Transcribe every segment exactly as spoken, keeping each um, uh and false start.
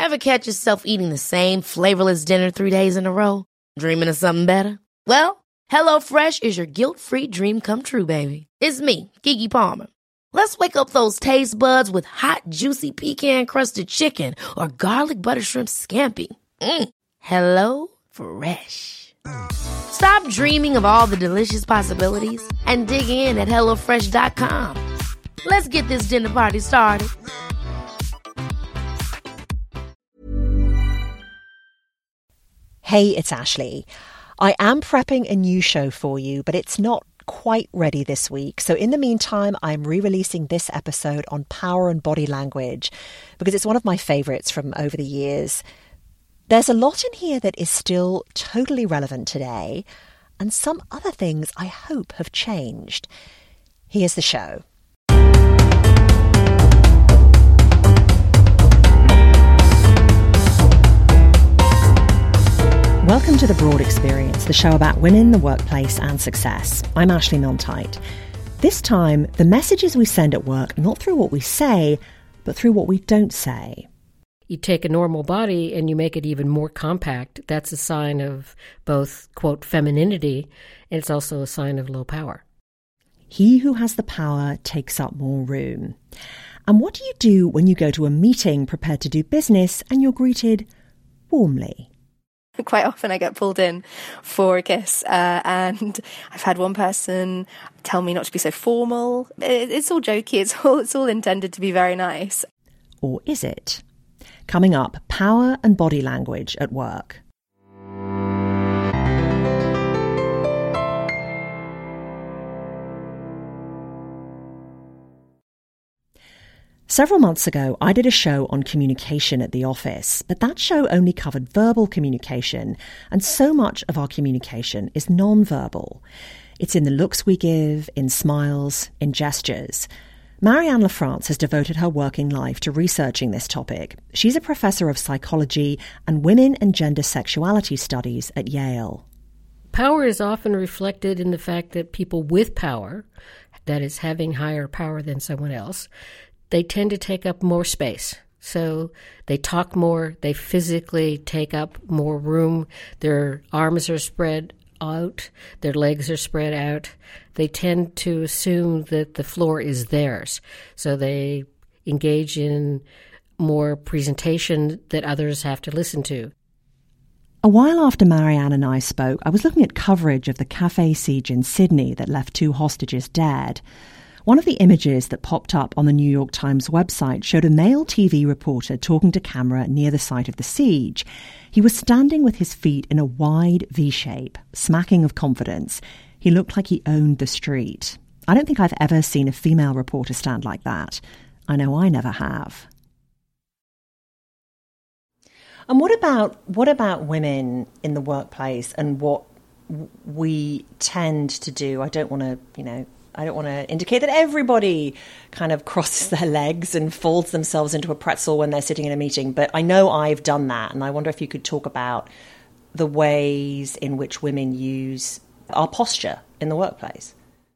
Ever catch yourself eating the same flavorless dinner three days in a row? Dreaming of something better? Well, HelloFresh is your guilt-free dream come true, baby. It's me, Keke Palmer. Let's wake up those taste buds with hot, juicy pecan-crusted chicken or garlic butter shrimp scampi. Mm. Hello Fresh. Stop dreaming of all the delicious possibilities and dig in at hello fresh dot com. Let's get this dinner party started. Hey, it's Ashley. I am prepping a new show for you, but it's not quite ready this week. So in the meantime, I'm re-releasing this episode on power and body language because it's one of my favourites from over the years. There's a lot in here that is still totally relevant today, and some other things I hope have changed. Here's the show. Welcome to The Broad Experience, the show about women, the workplace and success. I'm Ashley Milne-Tyte. This time, the messages we send at work, not through what we say, but through what we don't say. You take a normal body and you make it even more compact. That's a sign of both, quote, femininity, and it's also a sign of low power. He who has the power takes up more room. And what do you do when you go to a meeting prepared to do business and you're greeted warmly? Quite often I get pulled in for a kiss, uh, and I've had one person tell me not to be so formal. It, it's all jokey, it's all, it's all intended to be very nice. Or is it? Coming up, power and body language at work. Several months ago, I did a show on communication at the office, but that show only covered verbal communication, and so much of our communication is non-verbal. It's in the looks we give, in smiles, in gestures. Marianne LaFrance has devoted her working life to researching this topic. She's a professor of psychology and women and gender sexuality studies at Yale. Power is often reflected in the fact that people with power, that is having higher power than someone else, they tend to take up more space. So they talk more, they physically take up more room, their arms are spread out, their legs are spread out. They tend to assume that the floor is theirs. So they engage in more presentation that others have to listen to. A while after Marianne and I spoke, I was looking at coverage of the Café siege in Sydney that left two hostages dead. One of the images that popped up on the New York Times website showed a male T V reporter talking to camera near the site of the siege. He was standing with his feet in a wide V shape, smacking of confidence. He looked like he owned the street. I don't think I've ever seen a female reporter stand like that. I know I never have. And what about what about women in the workplace and what we tend to do? I don't want to, you know, I don't want to indicate that everybody kind of crosses their legs and folds themselves into a pretzel when they're sitting in a meeting, but I know I've done that, and I wonder if you could talk about the ways in which women use our posture in the workplace.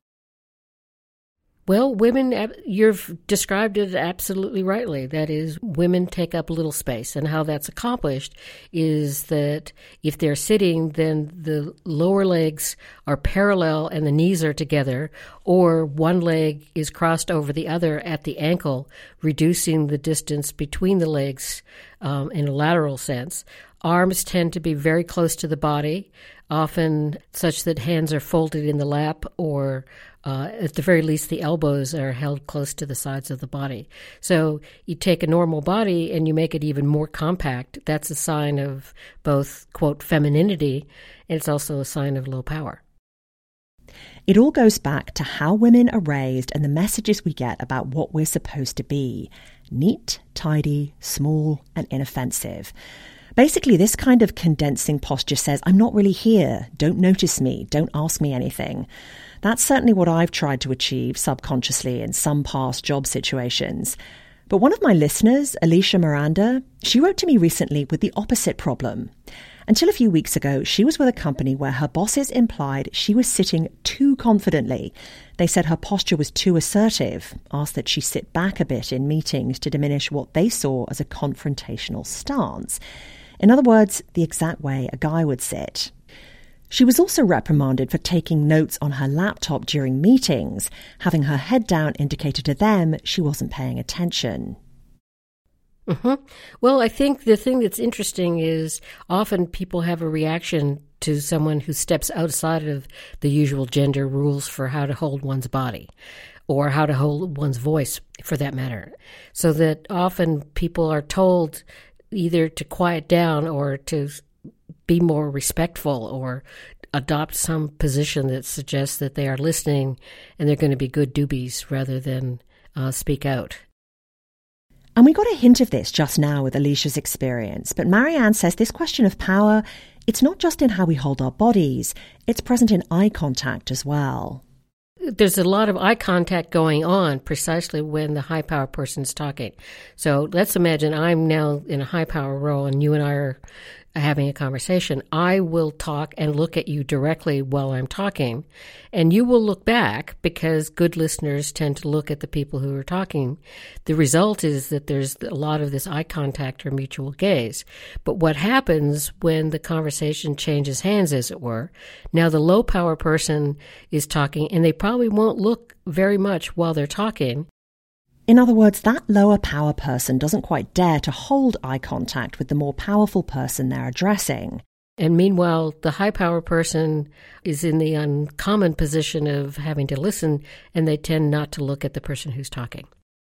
Well, women, you've described it absolutely rightly. That is, women take up little space. And how that's accomplished is that if they're sitting, then the lower legs are parallel and the knees are together, or one leg is crossed over the other at the ankle, reducing the distance between the legs um, in a lateral sense. Arms tend to be very close to the body, often such that hands are folded in the lap, or Uh, at the very least, the elbows are held close to the sides of the body. So you take a normal body and you make it even more compact. That's a sign of both, quote, femininity, and it's also a sign of low power. It all goes back to how women are raised and the messages we get about what we're supposed to be. Neat, tidy, small, and inoffensive. Basically, this kind of condensing posture says, I'm not really here. Don't notice me. Don't ask me anything. That's certainly what I've tried to achieve subconsciously in some past job situations. But one of my listeners, Alicia Miranda, she wrote to me recently with the opposite problem. Until a few weeks ago, she was with a company where her bosses implied she was sitting too confidently. They said her posture was too assertive, asked that she sit back a bit in meetings to diminish what they saw as a confrontational stance. In other words, the exact way a guy would sit. She was also reprimanded for taking notes on her laptop during meetings. Having her head down indicated to them she wasn't paying attention. Mm-hmm. Well, I think the thing that's interesting is often people have a reaction to someone who steps outside of the usual gender rules for how to hold one's body or how to hold one's voice, for that matter. So that often people are told either to quiet down or to be more respectful or adopt some position that suggests that they are listening and they're going to be good doobies rather than uh, speak out. And we got a hint of this just now with Alicia's experience, but Marianne says this question of power, it's not just in how we hold our bodies, it's present in eye contact as well. There's a lot of eye contact going on precisely when the high power person's talking. So let's imagine I'm now in a high power role and you and I are having a conversation. I will talk and look at you directly while I'm talking, and you will look back because good listeners tend to look at the people who are talking. The result is that there's a lot of this eye contact or mutual gaze. But what happens when the conversation changes hands, as it were, now the low power person is talking and they probably won't look very much while they're talking. In other words, that lower power person doesn't quite dare to hold eye contact with the more powerful person they're addressing. And meanwhile, the high power person is in the uncommon position of having to listen, and they tend not to look at the person who's talking.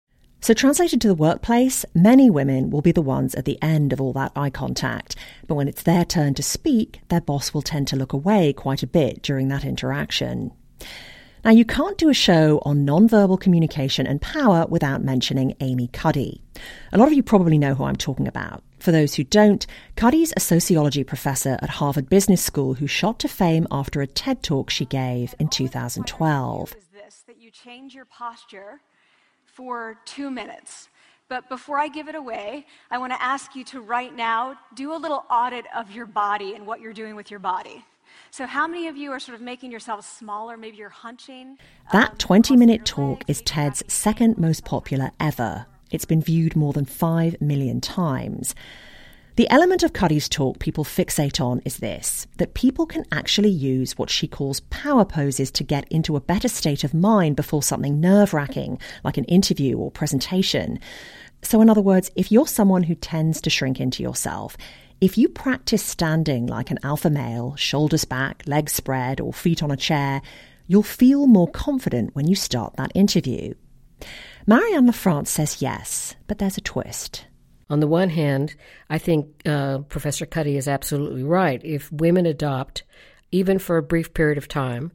So translated to the workplace, many women will be the ones at the end of all that eye contact. But when it's their turn to speak, their boss will tend to look away quite a bit during that interaction. Now, you can't do a show on nonverbal communication and power without mentioning Amy Cuddy. A lot of you probably know who I'm talking about. For those who don't, Cuddy's a sociology professor at Harvard Business School who shot to fame after a TED Talk she gave in two thousand twelve. Is this, that you change your posture for two minutes. But before I give it away, I want to ask you to right now do a little audit of your body and what you're doing with your body. So how many of you are sort of making yourselves smaller? Maybe you're hunching. That twenty-minute talk is TED's second most popular ever. It's been viewed more than five million times. The element of Cuddy's talk people fixate on is this, that people can actually use what she calls power poses to get into a better state of mind before something nerve-wracking, like an interview or presentation. So in other words, if you're someone who tends to shrink into yourself, if you practice standing like an alpha male, shoulders back, legs spread, or feet on a chair, you'll feel more confident when you start that interview. Marianne LaFrance says yes, but there's a twist. On the one hand, I think uh, Professor Cuddy is absolutely right. If women adopt, even for a brief period of time,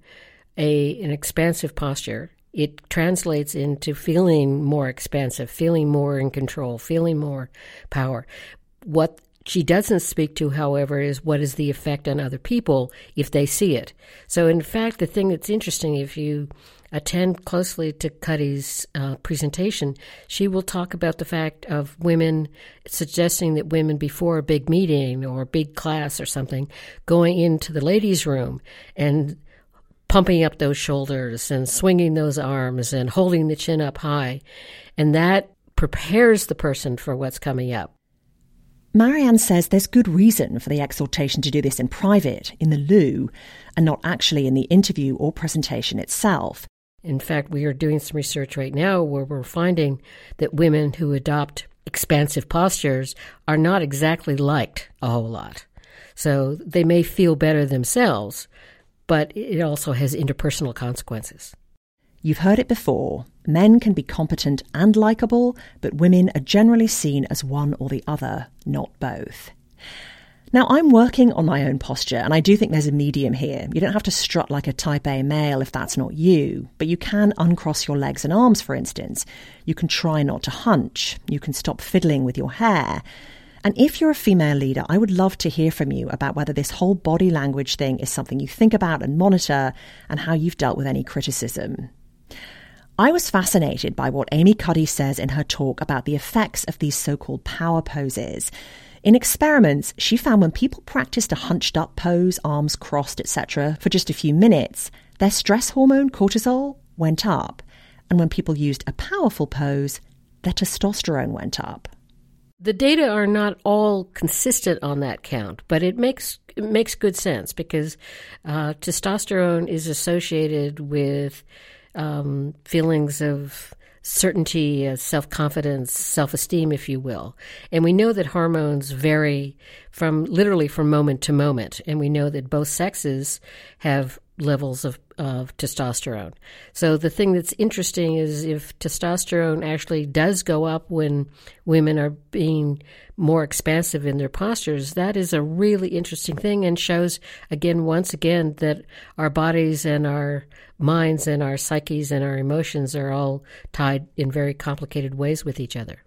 a an expansive posture, it translates into feeling more expansive, feeling more in control, feeling more power. What she doesn't speak to, however, is what is the effect on other people if they see it. So, in fact, the thing that's interesting, if you attend closely to Cuddy's uh, presentation, she will talk about the fact of women, suggesting that women before a big meeting or a big class or something, going into the ladies' room and pumping up those shoulders and swinging those arms and holding the chin up high. And that prepares the person for what's coming up. Marianne says there's good reason for the exhortation to do this in private, in the loo, and not actually in the interview or presentation itself. In fact, we are doing some research right now where we're finding that women who adopt expansive postures are not exactly liked a whole lot. So they may feel better themselves, but it also has interpersonal consequences. You've heard it before. Men can be competent and likable, but women are generally seen as one or the other, not both. Now, I'm working on my own posture, and I do think there's a medium here. You don't have to strut like a type A male if that's not you, but you can uncross your legs and arms, for instance. You can try not to hunch. You can stop fiddling with your hair. And if you're a female leader, I would love to hear from you about whether this whole body language thing is something you think about and monitor, and how you've dealt with any criticism. I was fascinated by what Amy Cuddy says in her talk about the effects of these so-called power poses. In experiments, she found when people practiced a hunched-up pose, arms crossed, et cetera, for just a few minutes, their stress hormone, cortisol, went up. And when people used a powerful pose, their testosterone went up. The data are not all consistent on that count, but it makes it makes good sense because uh, testosterone is associated with um, feelings of certainty, uh, self-confidence, self-esteem, if you will. And we know that hormones vary from literally from moment to moment, and we know that both sexes have levels of, of testosterone. So the thing that's interesting is if testosterone actually does go up when women are being more expansive in their postures, that is a really interesting thing and shows, again, once again, that our bodies and our minds and our psyches and our emotions are all tied in very complicated ways with each other.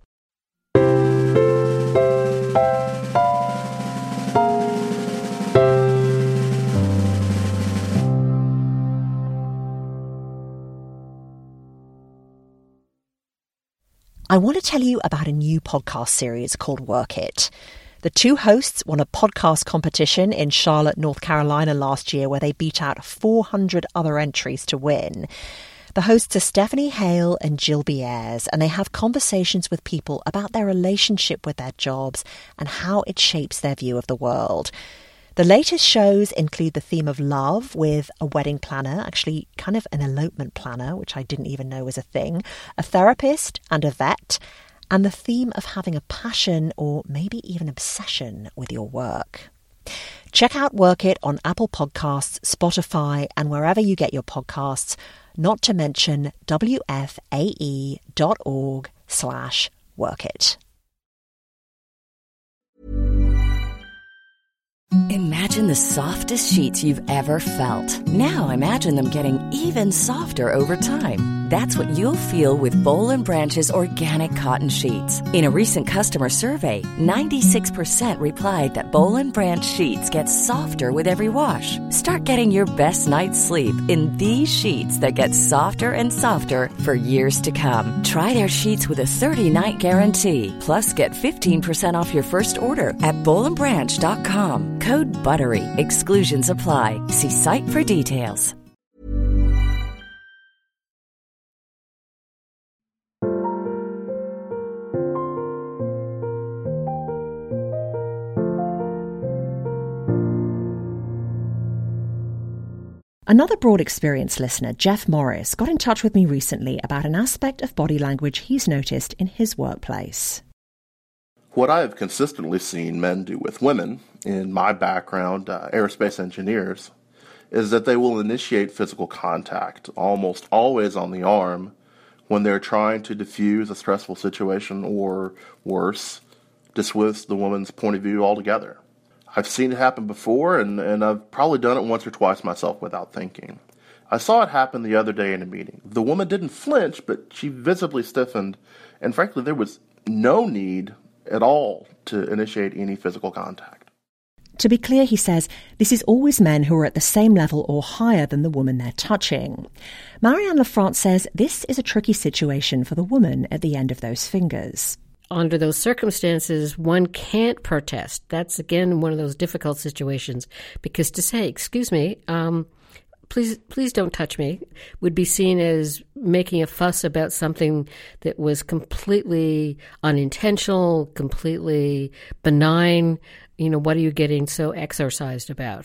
I want to tell you about a new podcast series called Work It. The two hosts won a podcast competition in Charlotte, North Carolina last year where they beat out four hundred other entries to win. The hosts are Stephanie Hale and Jill Biers, and they have conversations with people about their relationship with their jobs and how it shapes their view of the world. The latest shows include the theme of love with a wedding planner, actually kind of an elopement planner, which I didn't even know was a thing, a therapist and a vet, and the theme of having a passion or maybe even obsession with your work. Check out Work It on Apple Podcasts, Spotify, and wherever you get your podcasts, not to mention W F A E dot org slash work it. Imagine the softest sheets you've ever felt. Now imagine them getting even softer over time. That's what you'll feel with Boll and Branch's organic cotton sheets. In a recent customer survey, ninety-six percent replied that Boll and Branch sheets get softer with every wash. Start getting your best night's sleep in these sheets that get softer and softer for years to come. Try their sheets with a thirty-night guarantee. Plus, get fifteen percent off your first order at boll and branch dot com. Code BUTTERY. Exclusions apply. See site for details. Another broad experience listener, Jeff Morris, got in touch with me recently about an aspect of body language he's noticed in his workplace. What I have consistently seen men do with women, in my background, uh, aerospace engineers, is that they will initiate physical contact, almost always on the arm, when they're trying to diffuse a stressful situation or, worse, dismiss the woman's point of view altogether. I've seen it happen before, and, and I've probably done it once or twice myself without thinking. I saw it happen the other day in a meeting. The woman didn't flinch, but she visibly stiffened, and frankly, there was no need at all to initiate any physical contact. To be clear, he says, this is always men who are at the same level or higher than the woman they're touching. Marianne LaFrance says this is a tricky situation for the woman at the end of those fingers. Under those circumstances, one can't protest. That's, again, one of those difficult situations, because to say, excuse me, um, please please don't touch me, would be seen as making a fuss about something that was completely unintentional, completely benign. You know, what are you getting so exercised about?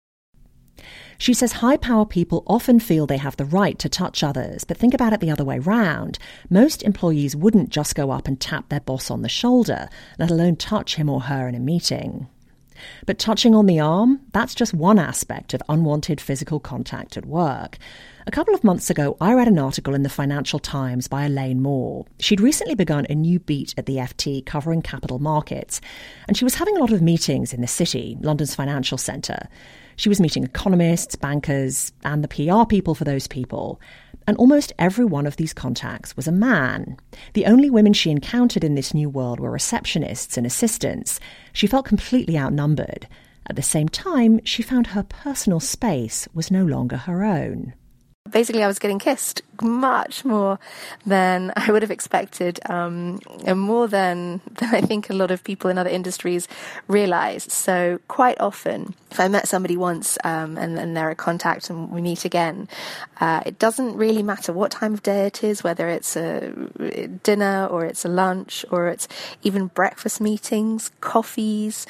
She says high-power people often feel they have the right to touch others, but think about it the other way round. Most employees wouldn't just go up and tap their boss on the shoulder, let alone touch him or her in a meeting. But touching on the arm, that's just one aspect of unwanted physical contact at work. A couple of months ago, I read an article in the Financial Times by Elaine Moore. She'd recently begun a new beat at the F T covering capital markets, and she was having a lot of meetings in the city, London's financial centre. She was meeting economists, bankers, and the P R people for those people. And almost every one of these contacts was a man. The only women she encountered in this new world were receptionists and assistants. She felt completely outnumbered. At the same time, she found her personal space was no longer her own. Basically, I was getting kissed like much more than I would have expected, um, and more than, than I think a lot of people in other industries realise. So quite often, if I met somebody once um, and, and they're a contact and we meet again, uh, it doesn't really matter what time of day it is, whether it's a dinner or it's a lunch or it's even breakfast meetings, coffees,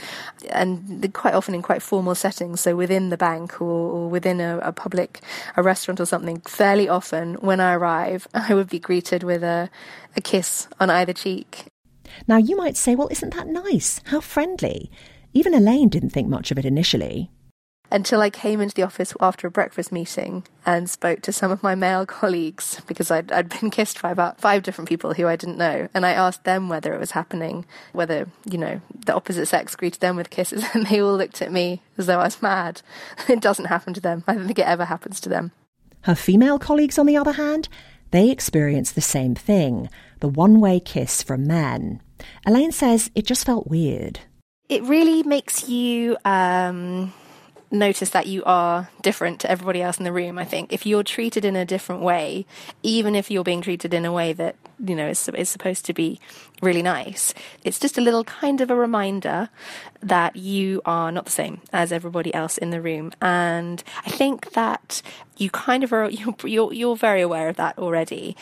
and quite often in quite formal settings, so within the bank or, or within a, a public, a restaurant or something. Fairly often when I arrive, I would be greeted with a, a kiss on either cheek. Now you might say, well, isn't that nice? How friendly. Even Elaine didn't think much of it initially. Until I came into the office after a breakfast meeting and spoke to some of my male colleagues, because I'd, I'd been kissed by about five different people who I didn't know. And I asked them whether it was happening, whether, you know, the opposite sex greeted them with kisses. And they all looked at me as though I was mad. It doesn't happen to them. I don't think it ever happens to them. Her female colleagues, on the other hand, they experience the same thing, the one-way kiss from men. Elaine says it just felt weird. It really makes you um, notice that you are different to everybody else in the room, I think. If you're treated in a different way, even if you're being treated in a way that, you know, is, is supposed to be really nice, it's just a little kind of a reminder that you are not the same as everybody else in the room. And I think that you kind of are, you're, you're, you're very aware of that already.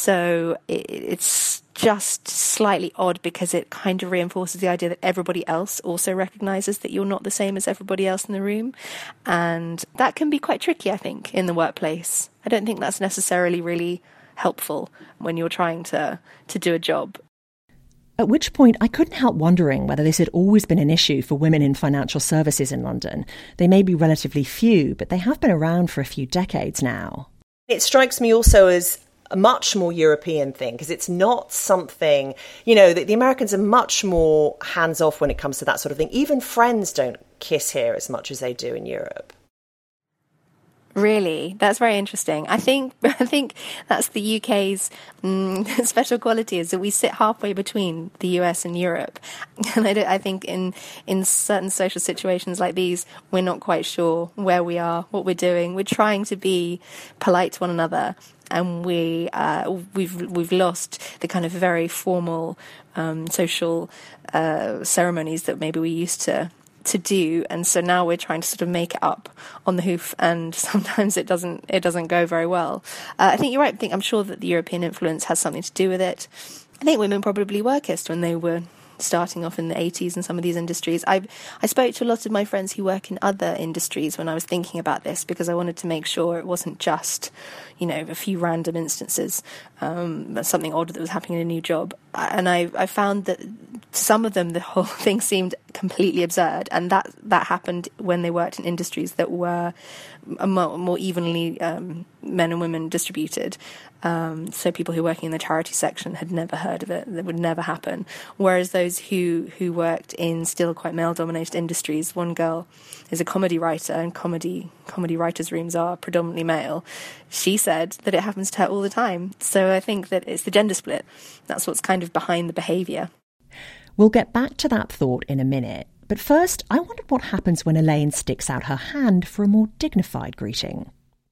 So it, it's just slightly odd because it kind of reinforces the idea that everybody else also recognises that you're not the same as everybody else in the room. And that can be quite tricky, I think, in the workplace. I don't think that's necessarily really helpful when you're trying to, to do a job. At which point, I couldn't help wondering whether this had always been an issue for women in financial services in London. They may be relatively few, but they have been around for a few decades now. It strikes me also as a much more European thing, because it's not something, you know, the, the Americans are much more hands-off when it comes to that sort of thing. Even friends don't kiss here as much as they do in Europe. Really? That's very interesting. I think I think that's the U K's mm, special quality, is that we sit halfway between the U S and Europe. And I, don't, I think in, in certain social situations like these, we're not quite sure where we are, what we're doing. We're trying to be polite to one another. And we uh, we've we've lost the kind of very formal um, social uh, ceremonies that maybe we used to to do, and so now we're trying to sort of make it up on the hoof, and sometimes it doesn't it doesn't go very well. Uh, I think you're right. I think I'm sure that the European influence has something to do with it. I think women probably were kissed when they were starting off in the eighties in some of these industries. I I spoke to a lot of my friends who work in other industries when I was thinking about this, because I wanted to make sure it wasn't just, you know, a few random instances, um, something odd that was happening in a new job. And I, I found that some of them, the whole thing seemed completely absurd, and that that happened when they worked in industries that were more, more evenly um, men and women distributed. Um, so people who were working in the charity section had never heard of it. That would never happen. Whereas those who, who worked in still quite male-dominated industries, one girl is a comedy writer, and comedy comedy writers' rooms are predominantly male. She said that it happens to her all the time. So I think that it's the gender split. That's what's kind of behind the behaviour. We'll get back to that thought in a minute. But first, I wondered what happens when Elaine sticks out her hand for a more dignified greeting.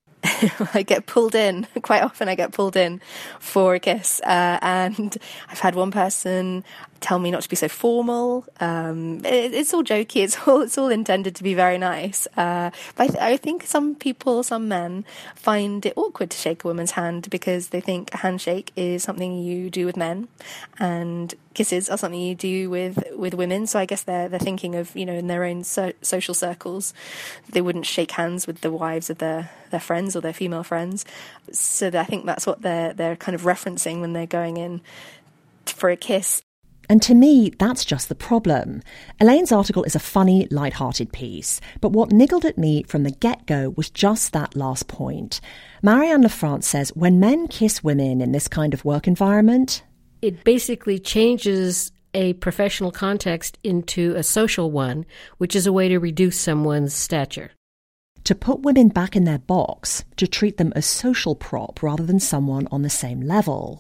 I get pulled in. Quite often I get pulled in for a kiss. Uh, and I've had one person tell me not to be so formal. Um, it, it's all jokey. It's all it's all intended to be very nice. Uh, but I, th- I think some people, some men, find it awkward to shake a woman's hand because they think a handshake is something you do with men, and kisses are something you do with, with women. So I guess they're they're thinking of, you know, in their own so- social circles, they wouldn't shake hands with the wives of their, their friends or their female friends. So I think that's what they're they're kind of referencing when they're going in for a kiss. And to me, that's just the problem. Elaine's article is a funny, light-hearted piece, but what niggled at me from the get-go was just that last point. Marianne LaFrance says when men kiss women in this kind of work environment, it basically changes a professional context into a social one, which is a way to reduce someone's stature. To put women back in their box, to treat them as social prop rather than someone on the same level.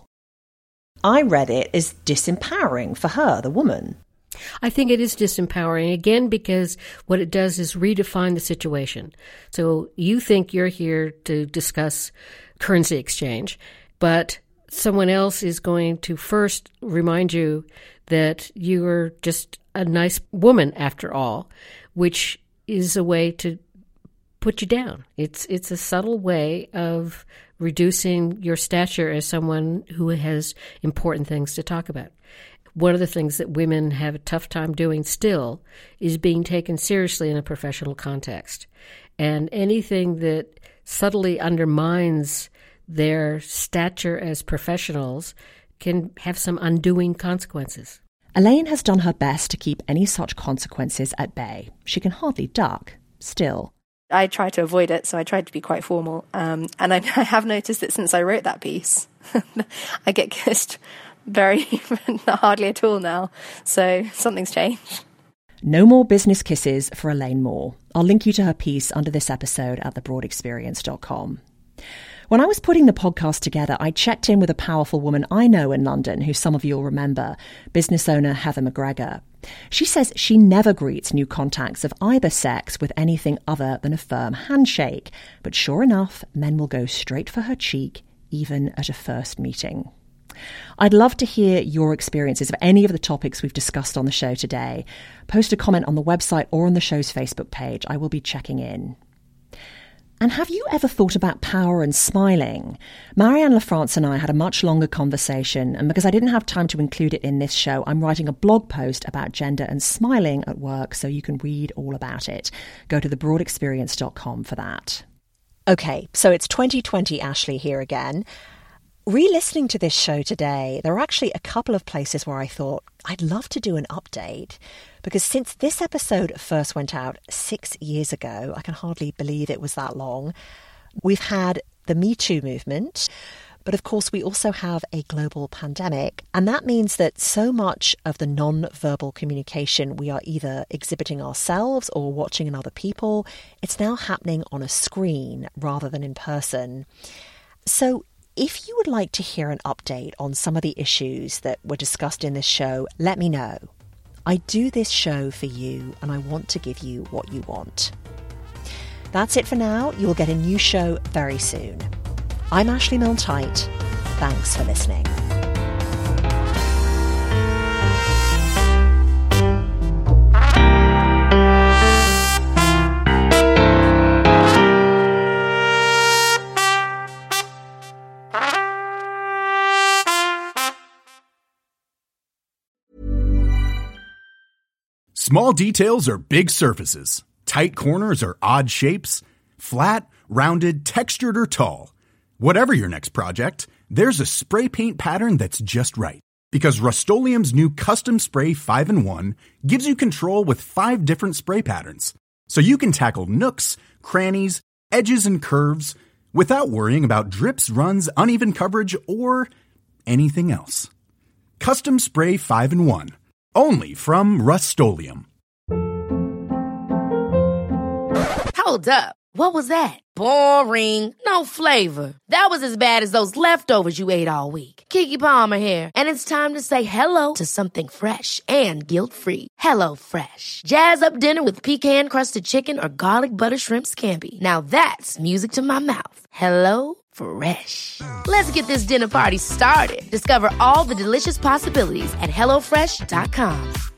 I read it as disempowering for her, the woman. I think it is disempowering, again, because what it does is redefine the situation. So you think you're here to discuss currency exchange, but someone else is going to first remind you that you are just a nice woman after all, which is a way to put you down. It's it's a subtle way of reducing your stature as someone who has important things to talk about. One of the things that women have a tough time doing still is being taken seriously in a professional context. And anything that subtly undermines their stature as professionals can have some undoing consequences. Elaine has done her best to keep any such consequences at bay. She can hardly duck, still. I try to avoid it, so I tried to be quite formal. Um, and I, I have noticed that since I wrote that piece, I get kissed very hardly at all now. So something's changed. No more business kisses for Elaine Moore. I'll link you to her piece under this episode at the broad experience dot com. When I was putting the podcast together, I checked in with a powerful woman I know in London, who some of you will remember, business owner Heather McGregor. She says she never greets new contacts of either sex with anything other than a firm handshake. But sure enough, men will go straight for her cheek, even at a first meeting. I'd love to hear your experiences of any of the topics we've discussed on the show today. Post a comment on the website or on the show's Facebook page. I will be checking in. And have you ever thought about power and smiling? Marianne LaFrance and I had a much longer conversation, and because I didn't have time to include it in this show, I'm writing a blog post about gender and smiling at work, so you can read all about it. Go to the broad experience dot com for that. Okay, so it's twenty twenty, Ashley here again. Re-listening to this show today, there are actually a couple of places where I thought I'd love to do an update, because since this episode first went out six years ago, I can hardly believe it was that long, we've had the Me Too movement, but of course we also have a global pandemic, and that means that so much of the non-verbal communication we are either exhibiting ourselves or watching in other people, it's now happening on a screen rather than in person. So if you would like to hear an update on some of the issues that were discussed in this show, let me know. I do this show for you, and I want to give you what you want. That's it for now. You'll get a new show very soon. I'm Ashley Milne-Tyte. Thanks for listening. Small details are big surfaces. Tight corners are odd shapes. Flat, rounded, textured, or tall. Whatever your next project, there's a spray paint pattern that's just right. Because Rust-Oleum's new Custom Spray five in one gives you control with five different spray patterns. So you can tackle nooks, crannies, edges, and curves without worrying about drips, runs, uneven coverage, or anything else. Custom Spray five in one. Only from Rust-Oleum. Hold up. What was that? Boring. No flavor. That was as bad as those leftovers you ate all week. Keke Palmer here, and it's time to say hello to something fresh and guilt-free. Hello Fresh. Jazz up dinner with pecan-crusted chicken or garlic butter shrimp scampi. Now that's music to my mouth. Hello Fresh. Let's get this dinner party started. Discover all the delicious possibilities at hello fresh dot com.